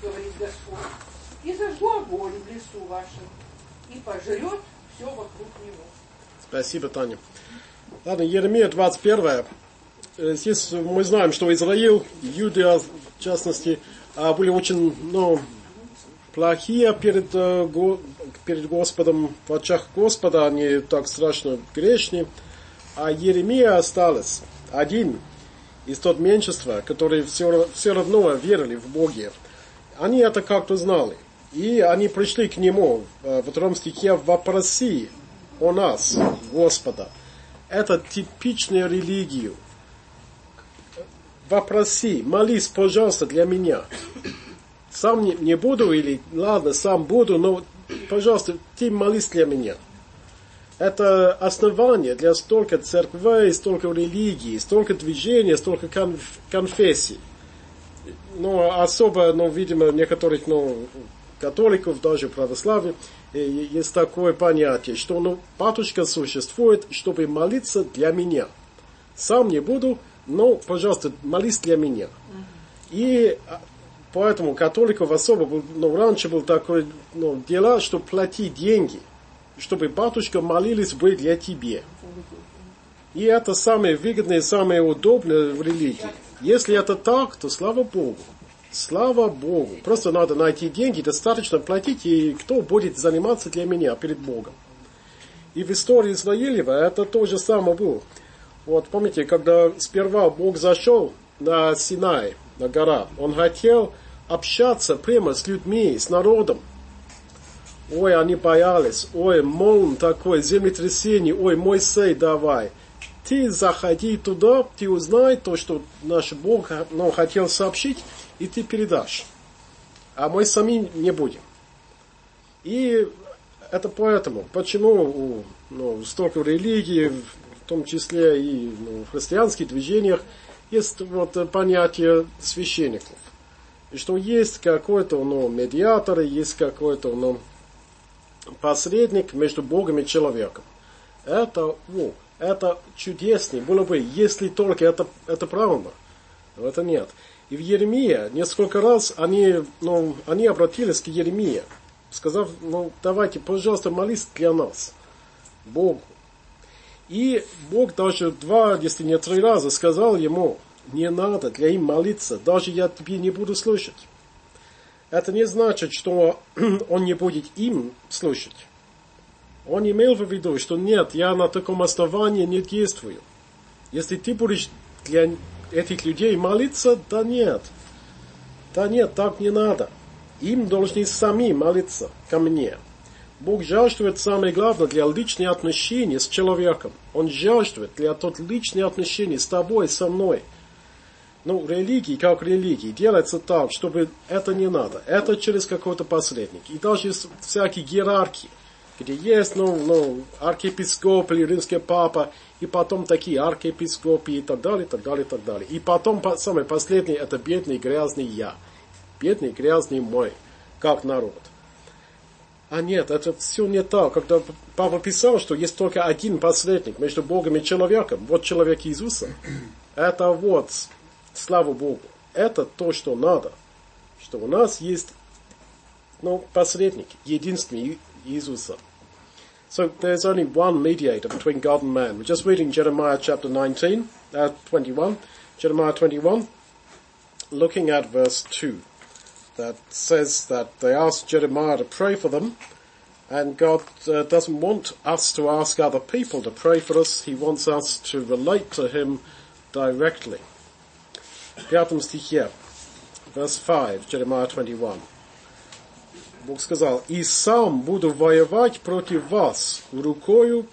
говорит Господь, и зажгу огонь в лесу вашем, и пожрет все вокруг него. Спасибо, Таня. Ладно, Еремия 21. Здесь мы знаем, что Израиль, Иудея в частности, были очень, плохие перед Господом, в очах Господа, они так страшно грешны. А Еремия осталась один из тот меньшинства, которые все равно верили в Боге. Они это как-то знали. И они пришли к нему во 2 стихе: «Вопроси о нас, Господа». Это типичная религия. Вопроси, молись, пожалуйста, для меня. Сам не буду, или ладно, сам буду, но, пожалуйста, ты молись для меня. Это основание для столько церквей, столько религий, столько движений, столько конфессий. Но особо, видимо, некоторых, католиков, даже православия, есть такое понятие, что, батюшка существует, чтобы молиться для меня. Сам не буду, но, пожалуйста, молись для меня. И поэтому католиков особо, раньше был такое, дело, что платить деньги, чтобы батюшка молились бы для тебя. И это самое выгодное, самое удобное в религии. Если это так, то слава Богу. Слава Богу. Просто надо найти деньги, достаточно платить, и кто будет заниматься для меня перед Богом. И в истории Израилева это то же самое было. Вот помните, когда сперва Бог зашел на Синай, на гора, Он хотел общаться прямо с людьми, с народом. Ой, они боялись, ой, молн такой, землетрясение, ой, Моисей, давай. Ты заходи туда, ты узнай то, что наш Бог хотел сообщить, и ты передашь. А мы сами не будем. И это поэтому, почему столько религий, в том числе и в христианских движениях, есть понятие священников. И что есть какой-то медиатор, есть какой-то посредник между Богом и человеком. Это чудеснее было бы, если только это правильно. Но это нет. И в Еремии несколько раз они обратились к Еремии, сказав, давайте, пожалуйста, молись для нас, Богу. И Бог даже 2, если не 3 раза сказал ему: не надо для им молиться, даже я тебе не буду слушать. Это не значит, что он не будет им слушать. Он имел в виду, что нет, я на таком основании не действую. Если ты будешь для этих людей молиться, да нет, так не надо. Им должны сами молиться ко мне. Бог жаждет самое главное для личных отношений с человеком. Он жаждет для тот личных отношений с тобой, со мной. Религии, как религии, делается так, чтобы это не надо. Это через какой-то посредник. И даже всякие иерархии, где есть, архиепископ или римский папа, и потом такие архиепископы и так далее, так далее, так далее. И потом, самое последнее, это бедный грязный я. Бедный грязный мой, как народ. А нет, это все не так. Когда Павел писал, что есть только один посредник между Богом и человеком, вот человек Иисуса, это слава Богу, это то, что надо. Что у нас есть посредник, единственный Иисуса. So there's only one mediator between God and man. We're just reading Jeremiah chapter 21. Jeremiah 21, looking at verse 2. That says that they asked Jeremiah to pray for them, and God doesn't want us to ask other people to pray for us. He wants us to relate to Him directly. В 5 стихе, verse 5, Jeremiah 21. Бог сказал: «И сам буду воевать против вас рукою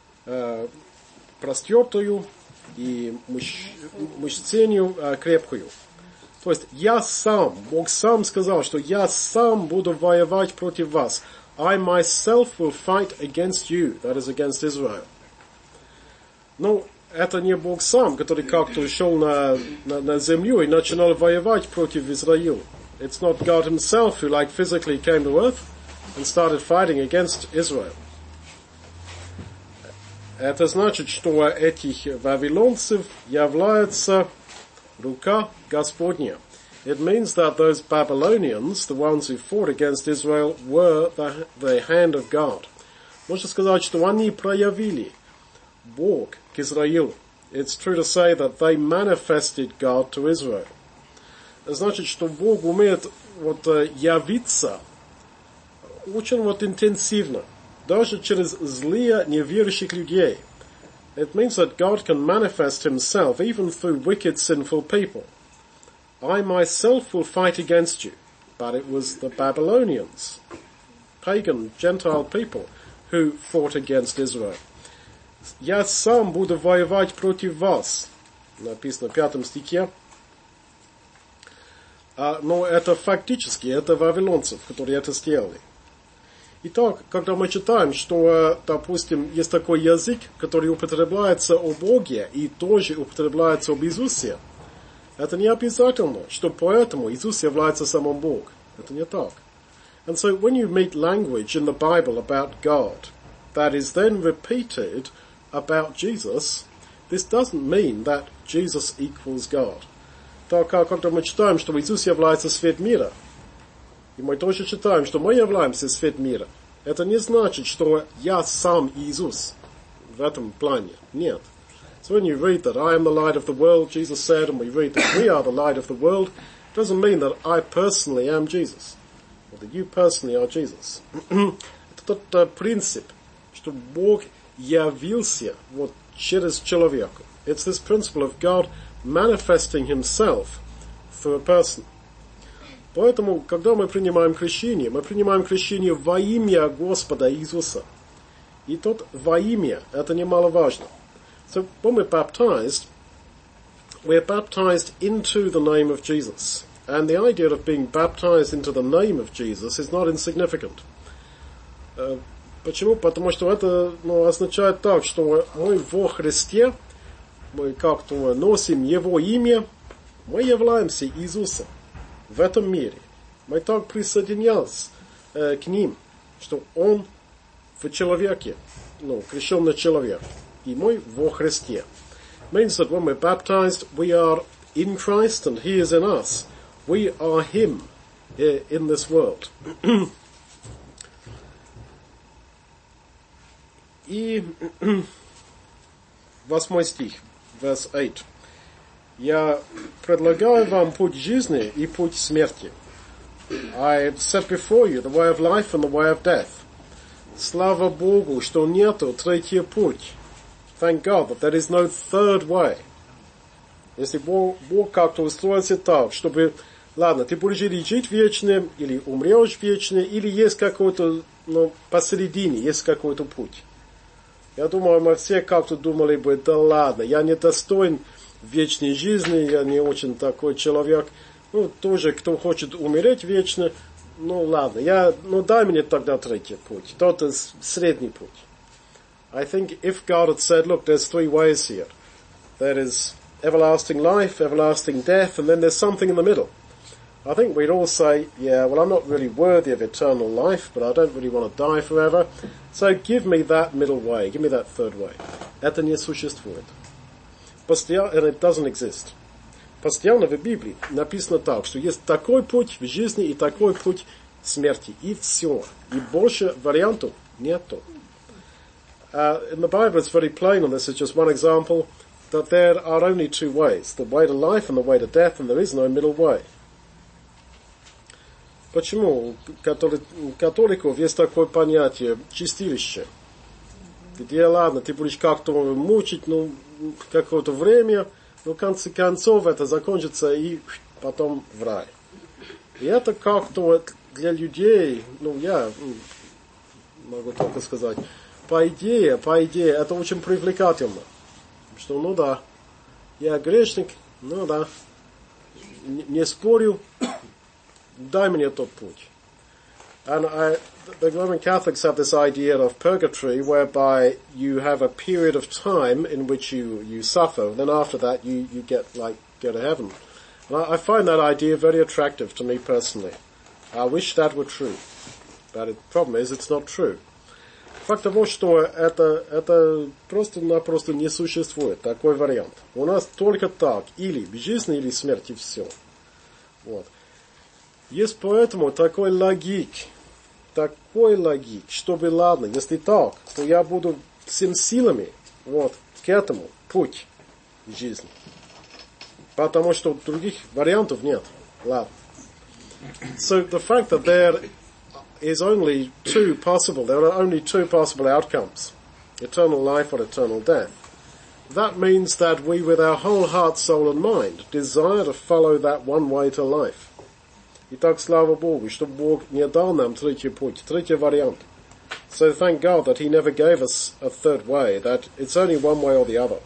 простертую и мышценью крепкую». То есть Бог сам сказал, что я сам буду воевать против вас. I myself will fight against you, that is against Israel. Это не Бог сам, который как-то шел на землю и начинал воевать против Израиля. It's not God himself who physically came to earth and started fighting against Israel. Это значит, что этих вавилонцев является рука Господня. It means that those Babylonians, the ones who fought against Israel, were the hand of God. Можно сказать, что они проявили Бог к Израилу. It's true to say that they manifested God to Israel. Значит, что Бог умеет явиться очень интенсивно, даже через злые неверующих людей. It means that God can manifest himself even through wicked, sinful people. I myself will fight against you. But it was the Babylonians, pagan, Gentile people, who fought against Israel. Я сам буду воевать против вас. Написано в 5 стихе. Но это фактически, это вавилонцев, которые это сделали. Итак, когда мы читаем, что, допустим, есть такой язык, который употребляется о Боге и тоже употребляется об Иисусе, это не обязательно, что поэтому Иисус является самым Богом. Это не так. And so when you meet language in the Bible about God that is then repeated about Jesus, this doesn't mean that Jesus equals God. Так как когда мы читаем, что Иисус является свет мира, и мы тоже читаем, что мы являемся свет мира, это не значит, что я сам Иисус в этом плане. Нет. So when you read that I am the light of the world, Jesus said, and we read that we are the light of the world, it doesn't mean that I personally am Jesus, or that you personally are Jesus. Это тот принцип, что Бог явился через человека. It's this principle of God manifesting himself through a person. Поэтому, когда мы принимаем крещение во имя Господа Иисуса. И тут во имя, это немаловажно. So when we're baptized into the name of Jesus. And the idea of being baptized into the name of Jesus is not insignificant. Почему? Потому что это означает так, что мы во Христе, мы как-то носим Его имя, мы являемся Иисусом в этом мире. Мы так присоединялись к ним, что Он в человеке, крещенный человек, и мы во Христе. Means that when we're baptized, we are in Christ and He is in us. We are Him in this world. И 8 стих, verse 8. Я предлагаю вам путь жизни и путь смерти. I set before you the way of life and the way of death. Слава Богу, что нету третий путь. Thank God that there is no third way. Если Бог как-то устроился так, чтобы, ладно, ты будешь или жить вечно, или умрешь вечно, или есть какой-то, посередине, есть какой-то путь. Я думаю, мы все как-то думали бы, да ладно, я не достоин вечной жизни, я не очень такой человек. Тоже, кто хочет умереть вечно, ладно, дай мне тогда третий путь. Тот средний путь. I think if God had said, look, there's 3 ways here. There is everlasting life, everlasting death, and then there's something in the middle. I think we'd all say, yeah, well, I'm not really worthy of eternal life, but I don't really want to die forever. So give me that middle way. Give me that third way. Это не существует. And it doesn't exist. Постоянно в Библии написано так, что есть такой путь в жизни и такой путь смерти. И все. И больше вариантов нету. In the Bible it's very plain, and this is just one example, that there are only 2 ways. The way to life and the way to death, and there is no middle way. Почему у католиков есть такое понятие чистилище? Где, ладно, ты будешь как-то мучить, какое-то время, но в конце концов это закончится и потом в рай. И это как-то для людей, я могу только сказать, по идее, это очень привлекательно. Что, да, я грешник, да, не спорю, дай мне тот путь. And the Roman Catholics have this idea of purgatory, whereby you have a period of time in which you suffer, and then after that you go to heaven. And I find that idea very attractive to me personally. I wish that were true. But the problem is, it's not true. Факт того, что это просто-напросто не существует, такой вариант. У нас только так, или в жизни, или в смерти, все. Вот. Есть поэтому такой логик, чтобы, ладно, если так, то я буду всеми силами, вот, к этому путь жизни. Потому что других вариантов нет. Ладно. So the fact that there are only two possible outcomes, eternal life or eternal death, that means that we with our whole heart, soul and mind desire to follow that one way to life. Итак, слава Богу, что Бог не дал нам третий путь, третий вариант. So thank God that He never gave us a third way, that it's only one way or the other.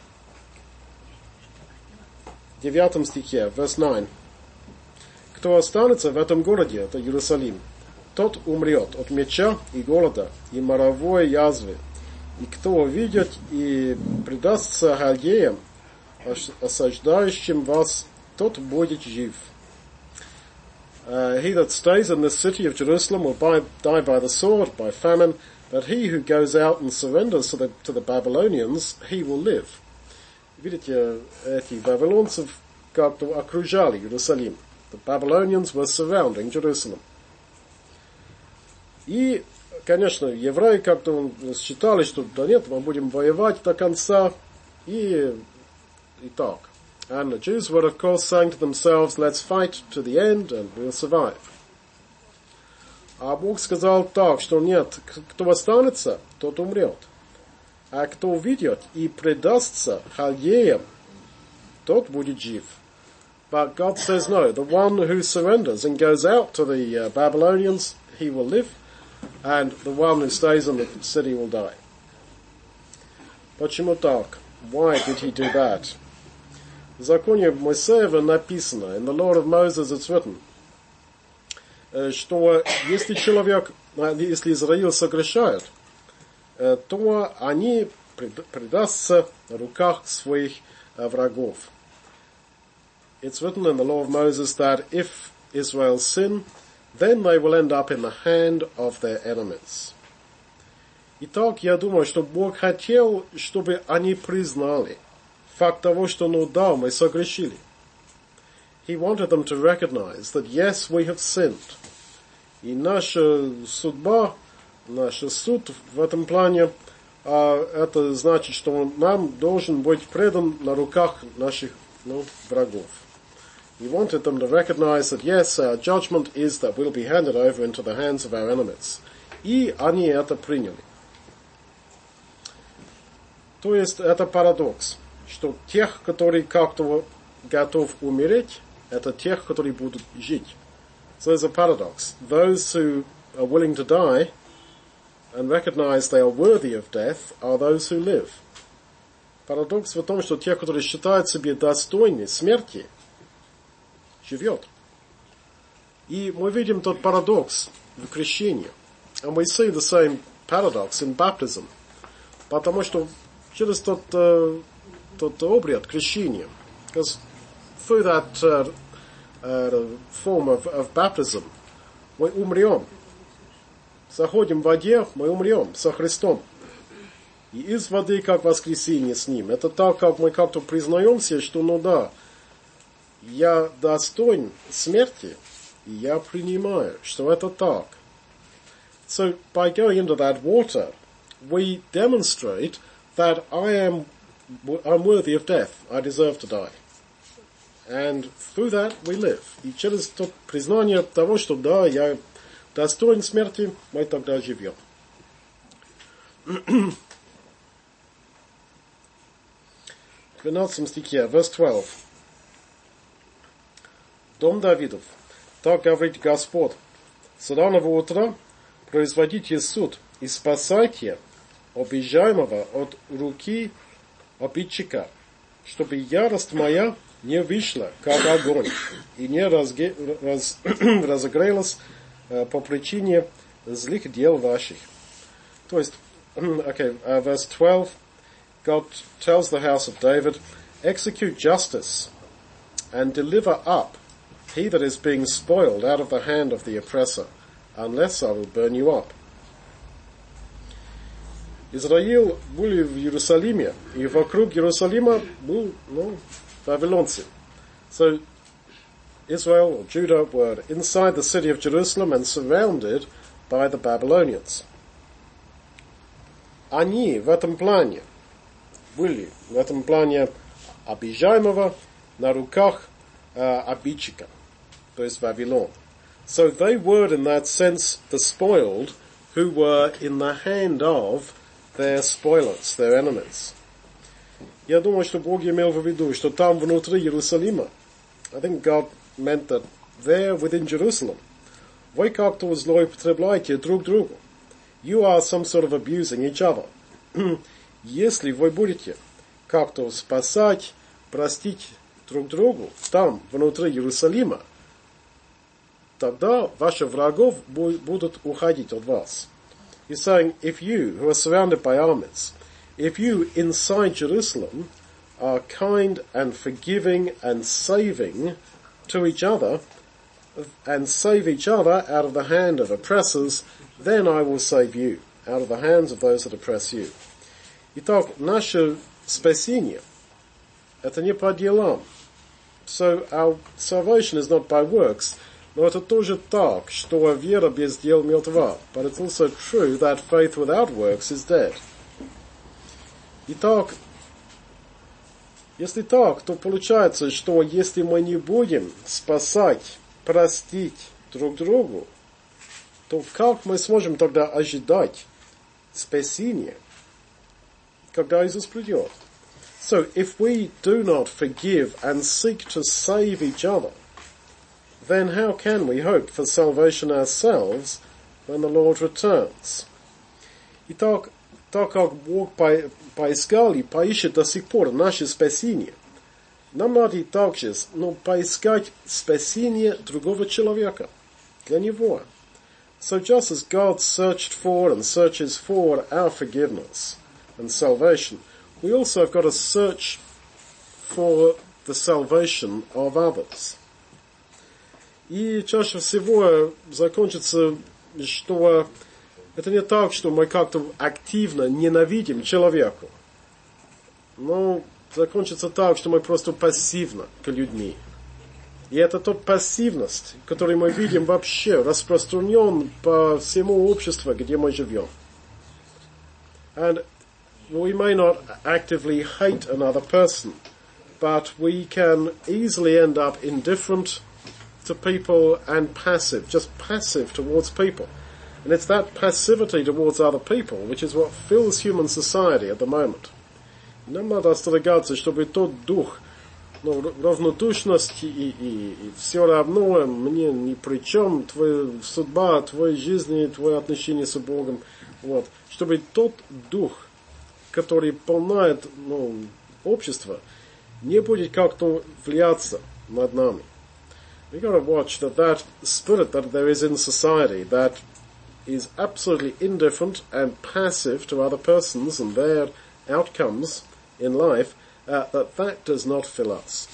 В 9 стихе, verse 9. Кто останется в этом городе, это Иерусалим, тот умрет от меча и голода, и моровой язвы. И кто увидит и предастся халдеям, осаждающим вас, тот будет жив. He that stays in this city of Jerusalem will die by the sword, by famine, but he who goes out and surrenders to the Babylonians, he will live. Видите, эти вавилонцев как-то окружали Иерусалим. The Babylonians were surrounding Jerusalem. И, конечно, евреи как-то считали, что да нет, мы будем воевать до конца, и так. And the Jews were, of course, saying to themselves, let's fight to the end and we'll survive. А Бог сказал так, что нет, кто останется, тот умрет. А кто увидит и предастся халдеям, тот будет жив. But God says no, the one who surrenders and goes out to the Babylonians, he will live, and the one who stays in the city will die. Почему так? Why did he do that? В законе Моисеева написано, in the law of Moses it's written, что если Израиль согрешает, то они предастся в руках своих врагов. It's written in the law of Moses that if Israel sin, then they will end up in the hand of their enemies. Итак, я думаю, что Бог хотел, чтобы они признали факт того, что ну да, мы согрешили. He wanted them to recognize that yes, we have sinned. И наша судьба, наш суд в этом плане, это значит, что нам должен быть предан на руках наших врагов. He wanted them to recognize that yes, our judgment is that we'll be handed over into the hands of our enemies. И они это приняли. То есть это парадокс, что тех, которые как-то готов умереть, это тех, которые будут жить. So there's a paradox. Those who are willing to die and recognize they are worthy of death are those who live. Парадокс в том, что те, которые считают себя достойны смерти, живет. И мы видим тот парадокс в крещении. And we see the same paradox in baptism. Потому что через тот обряд крещения, because through that form of baptism, мы умрем. Заходим в воде, мы умрем со Христом. И из воды, как воскресение с Ним. Это так, как мы как-то признаемся, что ну да, я достоин смерти, и я принимаю, что это так. So, by going into that water, we demonstrate that I'm worthy of death. I deserve to die. And through that we live. И через то признание того, что да, я достоин смерти, мы тогда живем. В 12 стихе, verse 12. Дом Давидов, так говорит Господь, с раннего утра производите суд и спасайте обижаемого от руки обидчика, чтобы ярость моя не вышла, как огонь, и не разогрелась по причине злых дел ваших. То есть, verse 12, God tells the house of David, execute justice and deliver up he that is being spoiled out of the hand of the oppressor, unless I will burn you up. Израиль были в Иерусалиме, и вокруг Иерусалима был, вавилонцы. So, Israel or Judah were inside the city of Jerusalem and surrounded by the Babylonians. Они в этом плане были, в этом плане обижаемого на руках обидчика, то есть Вавилон. So they were in that sense the spoiled who were in the hand of their spoilers, their enemies. Я думаю, что Бог имел в виду, что там внутри Иерусалима, I think God meant that there within Jerusalem, вы как-то злоупотребляете друг другу. You are some sort of abusing each other. Если вы будете как-то спасать, простить друг другу там, внутри Иерусалима, тогда ваши врагов будут уходить от вас. He's saying, if you, who are surrounded by armies, if you inside Jerusalem are kind and forgiving and saving to each other, and save each other out of the hand of oppressors, then I will save you out of the hands of those that oppress you. Итак, наше спасение — это не по делам. So our salvation is not by works, но это тоже так, что вера без дел мертва. But it's also true that faith without works is dead. Итак, если так, то получается, что если мы не будем спасать, простить друг другу, то как мы сможем тогда ожидать спасения, когда Иисус придет? So, if we do not forgive and seek to save each other, then how can we hope for salvation ourselves when the Lord returns? Итак, так как Бог поискал и поищет до сих пор наше спасение, нам надо и также поискать спасение другого человека для него. So just as God searched for and searches for our forgiveness and salvation, we also have got to search for the salvation of others. И чаще всего закончится, что это не так, что мы как-то активно ненавидим человека. Но закончится так, что мы просто пассивно к людьми. И это та пассивность, которую мы видим вообще распространен по всему обществу, где мы живем. And we may not actively hate another person, but we can easily end up indifferent to people and passive, just passive towards people. And it's that passivity towards other people which is what fills human society at the moment. Нам надо остерегаться, чтобы тот дух, равнодушности и все равно мне ни при чем, твоя судьба, твоя жизнь, твои отношения с Богом, вот, чтобы тот дух, который полнает общество, не будет как-то влияться над нами. We got to watch that spirit that there is in society that is absolutely indifferent and passive to other persons and their outcomes in life, that does not fill us.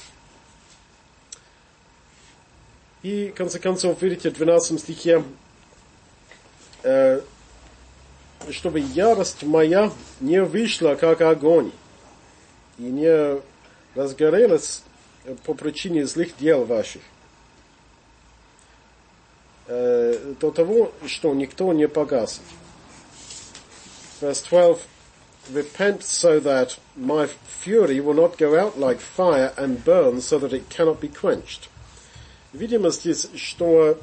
И, в конце концов, видите, в 12 стихе, чтобы ярость моя не вышла, как огонь, и не разгорелась по причине злых дел ваших, до того, что никто не погасит. Verse 12, repent so that my fury will not go out like fire and burn so that it cannot be quenched. Видимо здесь, что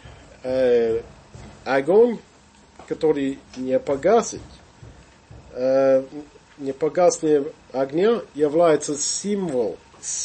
огонь, который не погасит, не погаснет огня, является символ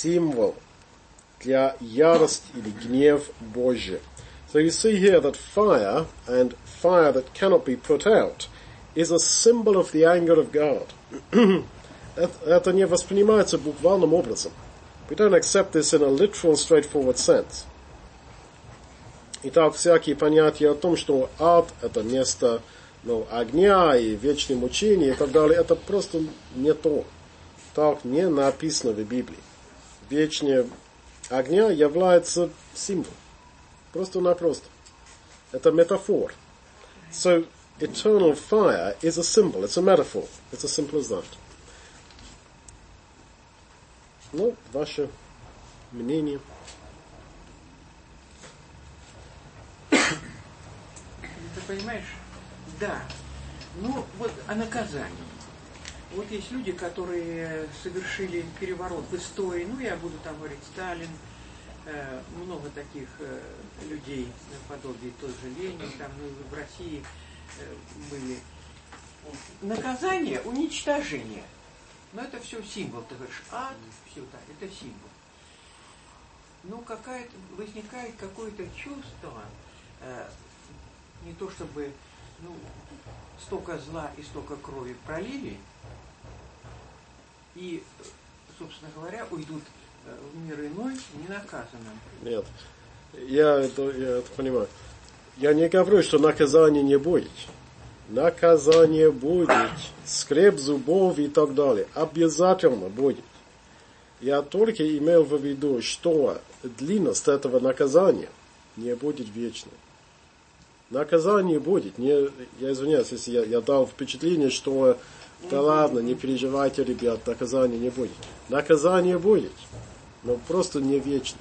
для ярости или гнев Божий. So you see here that fire, and fire that cannot be put out, is a symbol of the anger of God. Это не воспринимается буквальным образом. We don't accept this in a literal, straightforward sense. Итак, всякие понятия о том, что ад — это место огня и вечное мучение и так далее, это просто не то. Так не написано в Библии. Вечное огня является символом. Просто-напросто. Это метафор. So, eternal fire is a symbol. It's a metaphor. It's as simple as that. Ваше мнение. понимаешь, да. Ну, вот о наказании. Вот есть люди, которые совершили переворот в истории, ну, я буду там говорить Сталин, много таких людей, наподобие той же Ленин, там, ну, в России были. Наказание, уничтожение. Но это все символ, ты говоришь, ад, все так, это символ. Ну, возникает какое-то чувство, не то чтобы, ну, столько зла и столько крови пролили, и, собственно говоря, уйдут в мир иной ненаказанным. Нет, я это понимаю. Я не говорю, что наказания не будет. Наказание будет, скреп зубов и так далее. Обязательно будет. Я только имел в виду, что длинность этого наказания не будет вечной. Наказание будет. Я извиняюсь, если я дал впечатление, что да ладно, не переживайте, ребят, наказания не будет. Наказание будет, но просто не вечно.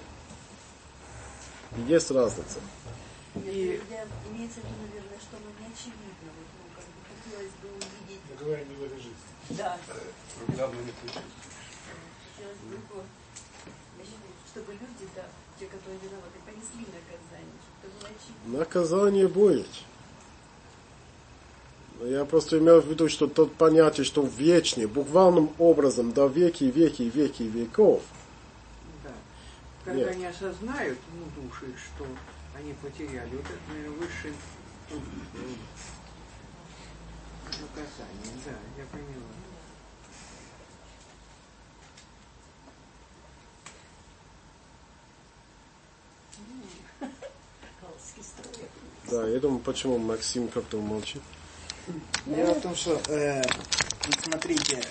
И есть разница. И имеется в виду, наверное, что оно не очевидно. Вот, ну, как бы хотелось бы увидеть. Мы говорим не в этой жизни. Да. Главное не включить. Хотелось бы, чтобы люди, да, те, которые виноваты, понесли наказание, чтобы это было очевидно. Наказание будет. Я просто имел в виду, что тот понятие, что вечный, буквальным образом до веки, веки, веки, веков. Да. Когда они осознают, ну, души, что они потеряли, вот это, наверное, высшее наказание. Да, я поняла. Да, я думаю, почему Максим как-то молчит. Дело в том, что, смотрите,